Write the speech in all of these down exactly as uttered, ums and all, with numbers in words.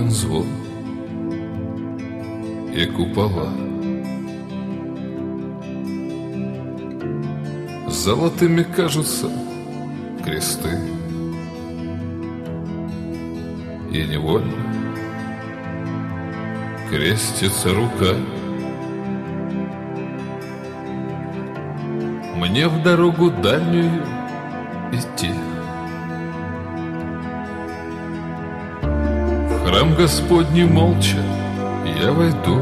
колоколен звон и купола. Золотыми кажутся кресты, и невольно крестится рука. Мне в дорогу дальнюю идти, в храм Господний молча я войду,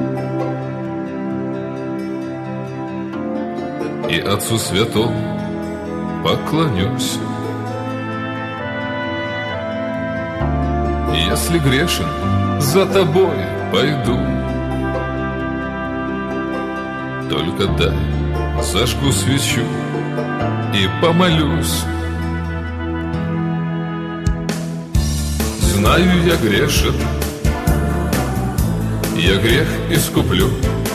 и Отцу Святому поклонюсь. Если грешен, за тобой пойду, только дай зажгу свечу и помолюсь. Знаю, я грешен, я грех искуплю.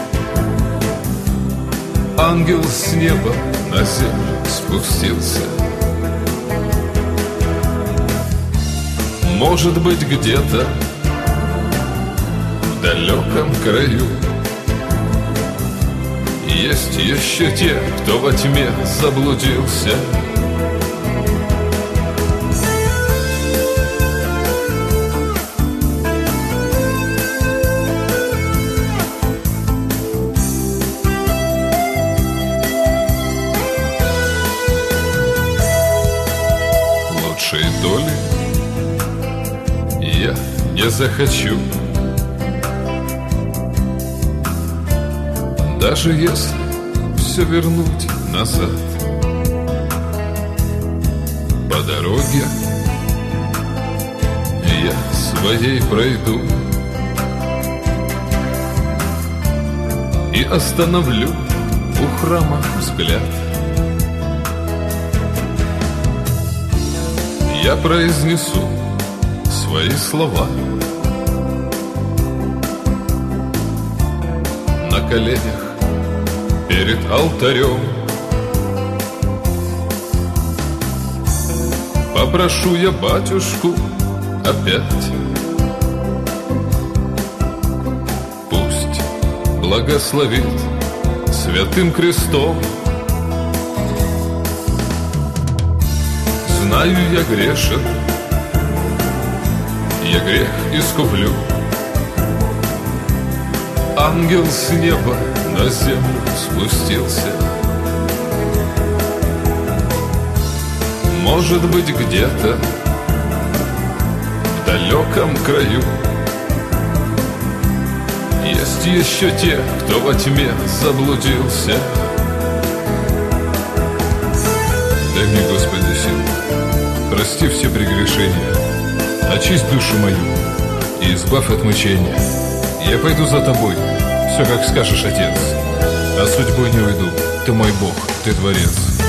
Ангел с неба на землю спустился. Может быть, где-то в далеком краю есть еще те, кто во тьме заблудился. Лучшей доли я не захочу, даже если все вернуть назад. По дороге я своей пройду и остановлю у храма взгляд. Я произнесу свои слова на коленях перед алтарем. Попрошу я батюшку опять, пусть благословит святым крестом. Знаю, я грешен, я грех искуплю. Ангел с неба на землю спустился. Может быть, где-то в далеком краю есть еще те, кто во тьме заблудился. Дай мне, Господи, силу, прости все прегрешения, очисть душу мою и избавь от мучения. Я пойду за тобой, все как скажешь, Отец, а судьбой не уйду. Ты мой Бог, ты Творец.